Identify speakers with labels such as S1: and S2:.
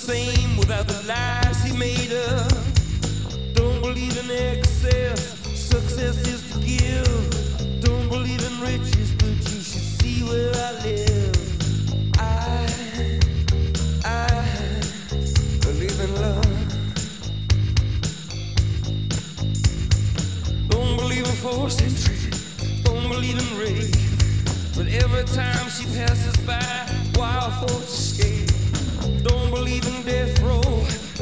S1: same without the lies he made up. Don't believe in excess, success is to give. Don't believe in riches, but you should see where I live. I believe in love. Don't believe in forced entry, don't believe in rape. But every time she passes by, wild thoughts escape. Don't believe in death row,